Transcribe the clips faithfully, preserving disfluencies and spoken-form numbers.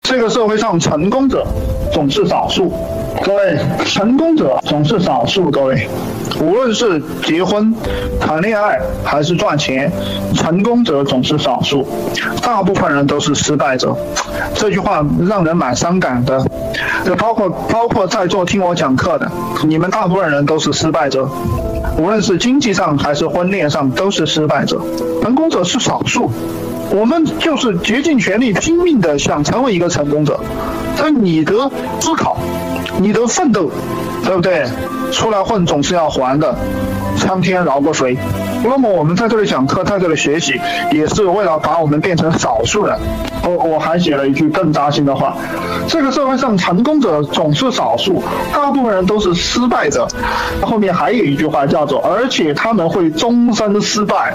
这个社会上成功者总是少数，各位，成功者总是少数，各位，无论是结婚、谈恋爱还是赚钱，成功者总是少数，大部分人都是失败者。这句话让人蛮伤感的。这包括包括在座听我讲课的，你们大部分人都是失败者，无论是经济上还是婚恋上都是失败者。成功者是少数，我们就是竭尽全力拼命的想成为一个成功者，但你的思考，你的奋斗，对不对？出来混总是要还的，苍天饶过谁？那么我们在这里讲课，在这里学习，也是为了把我们变成少数人。我我还写了一句更扎心的话：这个社会上成功者总是少数，大部分人都是失败者。后面还有一句话叫做“而且他们会终身失败”。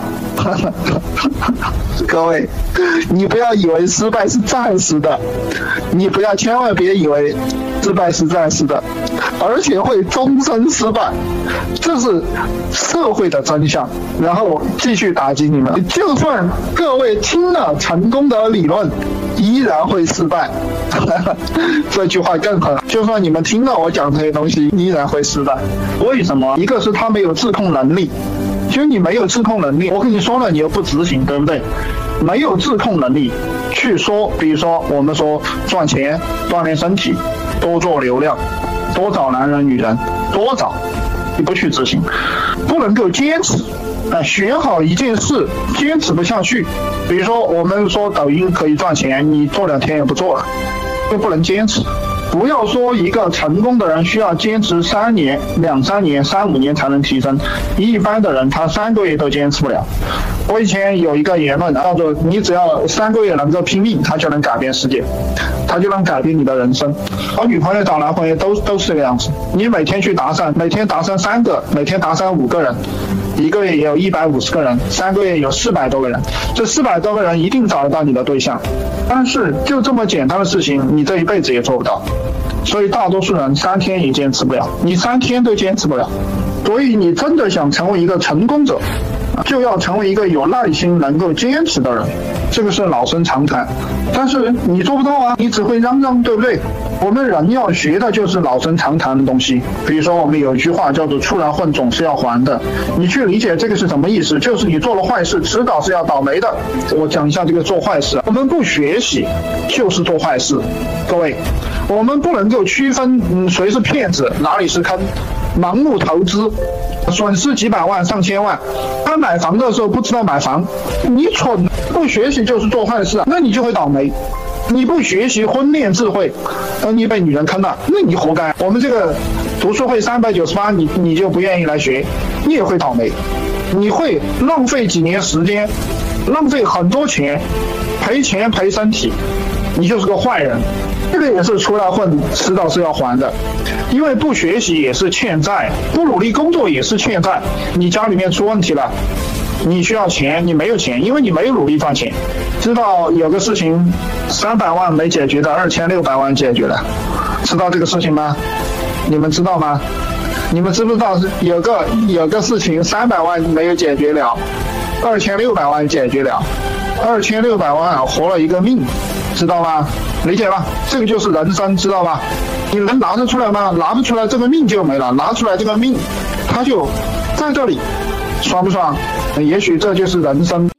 各位，你不要以为失败是暂时的，你不要千万别以为失败是暂时的，而且会终身失败，这是社会的真相。然后继续打击你们，就算各位听了成功的理论，依然会失败。这句话更狠，就算你们听了我讲这些东西，依然会失败。为什么？一个是他没有自控能力，其实你没有自控能力，我跟你说了，你又不执行，对不对？没有自控能力去说，比如说我们说赚钱、锻炼身体、多做流量、多找男人女人、多找，你不去执行，不能够坚持。呃，学好一件事，坚持不下去。比如说，我们说抖音可以赚钱，你做两天也不做了，就不能坚持。不要说一个成功的人需要坚持三年、两三年、三五年才能提升，一般的人他三个月都坚持不了。我以前有一个言论叫做：你只要三个月能够拼命，他就能改变世界，他就能改变你的人生。找女朋友、找男朋友都都是这个样子。你每天去搭讪，每天搭讪三个，每天搭讪五个人。一个月也有一百五十个人，三个月有四百多个人，这四百多个人一定找得到你的对象，但是就这么简单的事情，你这一辈子也做不到。所以大多数人三天也坚持不了，你三天都坚持不了。所以你真的想成为一个成功者，就要成为一个有耐心、能够坚持的人，这个是老生常谈。但是你做不到啊，你只会嚷嚷，对不对？我们人要学的就是老生常谈的东西。比如说我们有一句话叫做出来混总是要还的，你去理解这个是什么意思，就是你做了坏事迟早是要倒霉的。我讲一下这个做坏事，我们不学习就是做坏事。各位，我们不能够区分嗯谁是骗子，哪里是坑，盲目投资损失几百万上千万，他买房的时候不知道买房，你蠢，不学习就是做坏事，那你就会倒霉。你不学习婚恋智慧，而你被女人坑了，那你活该。我们这个读书会三百九十八，你你就不愿意来学，你也会倒霉，你会浪费几年时间，浪费很多钱，赔钱赔身体，你就是个坏人。这个也是出来混，迟早是要还的，因为不学习也是欠债，不努力工作也是欠债。你家里面出问题了，你需要钱，你没有钱，因为你没有努力赚钱。知道有个事情，三百万没解决的，二千六百万解决了，知道这个事情吗？你们知道吗？你们知不知道有个有个事情，三百万没有解决了，二千六百万解决了，二千六百万活了一个命，知道吗？理解吧？这个就是人生，知道吧？你能拿得出来吗？拿不出来，这个命就没了；拿出来，这个命它就在这里，爽不爽？也许这就是人生。